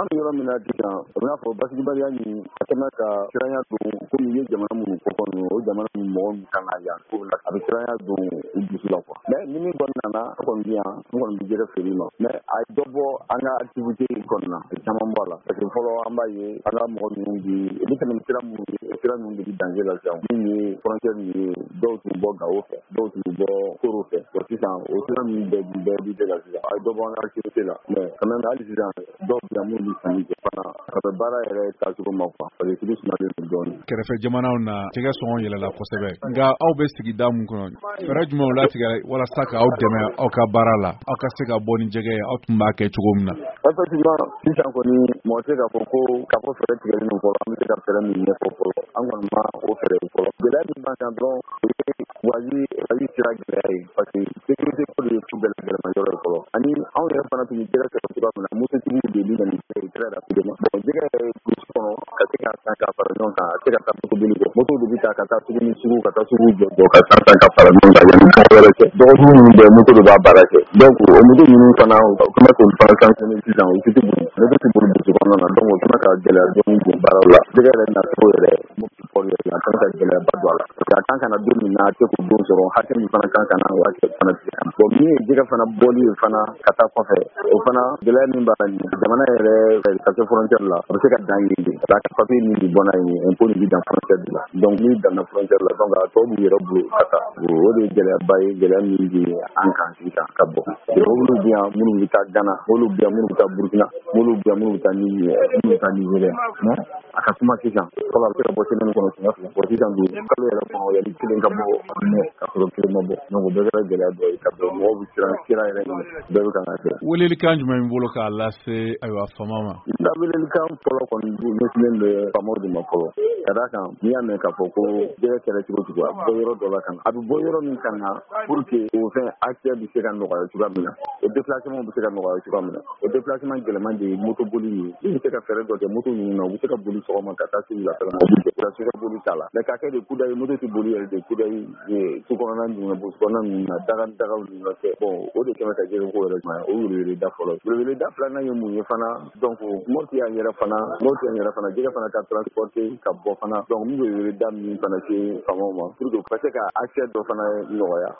an bɛ yɔrɔ min na sisan o bɛna fɔ basibaliya ni a tɛmɛ ka siranya don komi i ye jamana minnu fɔ kɔni o jamana min mɔgɔ min kan ka yan ko la a bɛ siranya don u dusu la quoi mais ni min kɔni nana an kɔni bi yan n kɔni bɛ jɛgɛ feere ma mais a ye dɔ bɔ an ka activité kɔni na a caman bɔ a la parce que fɔlɔ an b'a ye an ka mɔgɔ minnu bi ni tɛmɛ sira minnu ye sira minnu bɛ di danger la sisan min ye frontière min ye dɔw tun bɔ Gao fɛ dɔw tun bɔ Koro fɛ donc sisan o sira ninnu bɛɛ bi la sisan a ye dɔ bɔ an ka activité la mais quand même hali sisan dɔw bɛ yan minnu bɛ sanni kɛ fana a bɛ baara yɛrɛ tacogo ma quoi parce que sugu sumalen don dɔɔnin. Kɛrɛfɛ jamanaw na jɛgɛ sɔngɔ yɛlɛla kosɛbɛ nka aw bɛ sigida mun kɔnɔ fɛɛrɛ jumɛnw latigɛ walasa ka aw dɛmɛ aw ka baara la aw ka se ka bɔ ni jɛgɛ ye aw tun b'a kɛ cogo min na. Effectivement sisan kɔni mɔgɔ tɛ k'a fɔ ko k'a fɔ fɛɛrɛ tigɛlen don fɔlɔ an bɛ se ka fɛɛrɛ min ɲɛfɔ fɔlɔ an kɔni ma o fɛɛrɛ fɔlɔ gɛlɛya min b'an kan dɔrɔn o ye waji sira gɛlɛya ye parce que sécurité ko de ye tout bɛɛ gɛlɛma yɔrɔ ye fɔlɔ ani anw yɛrɛ fana tun bɛ jɛgɛ sɔrɔ cogoya min na mototigiw de bɛ na ni fɛn ye très rapidement bon jɛgɛ yɛrɛ burusi kɔnɔ ka se ka san ka fara ɲɔgɔn kan a tɛ ka taa moto boli kɔ moto de bɛ taa ka taa sugu ni sugu ka taa sugu jɔ ka san ka fara ɲɔgɔn kan yanni fɛn wɛrɛ cɛ dɔgɔtɔrɔ minnu bɛ moto de b'a baara kɛ donc o moto ninnu fana u kɛmɛ k'olu fana sanctionner sisan o tɛ boli moto tɛ boli burusi kɔnɔna na donc o kɛmɛ ka gɛlɛya dɔɔni don baaraw la jɛgɛ yɛrɛ nacogo yɛrɛ moto port yɛrɛ a kan ka gɛlɛyaba don a la parce que a kan ka na don min na a tɛ k'o don sɔrɔ hakɛ min fana kan ka na o hakɛ fana tigɛ bon min ye jɛgɛ fana bɔli ye fana ka taa kɔfɛ o fana gɛlɛya min b'a la nin jamana yɛrɛ ka se frontière la o bɛ se ka dan yen de parce que papier min bɛ bɔ n'a ye impôt nin bɛ dan frontière de la donc n'i danna frontière la donc a tɔ b'u yɛrɛ bolo ka taa o de ye gɛlɛyaba ye gɛlɛya min bɛ an kan sisan ka bɔ olu bɛ yan minnu bɛ taa Ghana olu bɛ yan minnu bɛ taa Burkina olu bɛ yan minnu bɛ taa Niger mais a ka suma sisan fɔlɔ a bɛ se ka bɔ semaine kɔnɔ siɲɛ fila bon sisan don kalo yɛrɛ kɔnɔ yanni kelen ka bɔ mais ka sɔrɔ kelen ma bɔ donc o bɛɛ kɛra gɛlɛya dɔ ye ka bɔ mɔgɔw bɛ sira yɛrɛ ɲini bɛɛ bɛ kan ka kɛ. Welelikan jumɛn b'i bolo k'a lase ayiwa fama ma. n ka welelikan fɔlɔ kɔni ɲɛsinnen bɛ famaw de ma fɔlɔ ka d'a kan n'i y'a mɛn k'a fɔ ko jɛgɛ kɛra cogo cogo a bɛ bɔ yɔrɔ dɔ la kan a bɛ bɔ yɔrɔ min kan na pour que o fɛn accès bɛ se ka nɔgɔya cogoya min na o déplacement bɛ se ka nɔgɔya cogoya min na o déplacement gɛlɛman de ye moto boli ye i bɛ se ka fɛɛrɛ dɔ kɛ moto ninnu na u bɛ se ka boli sɔgɔma ka taa se wulafɛla ma u bɛ jɛ se ka boli t'a la mais k'a kɛ de kuda ye moto tɛ boli yɛrɛ de kuda ye su kɔnɔna ninnu na burusi kɔnɔna ninnu na dagaw ninnu na kɛ bon o de kɛmɛ ka jɛgɛ ko yɛrɛ ma o weleweleda fɔlɔ weleweleda filanan ye mun ye fana donc mɔti y'an yɛrɛ fana jɛgɛ fana ka transporter ka bɔ fana donc n bɛ weleweleda min fana se famaw ma pour que u ka se ka accès dɔ fana nɔgɔya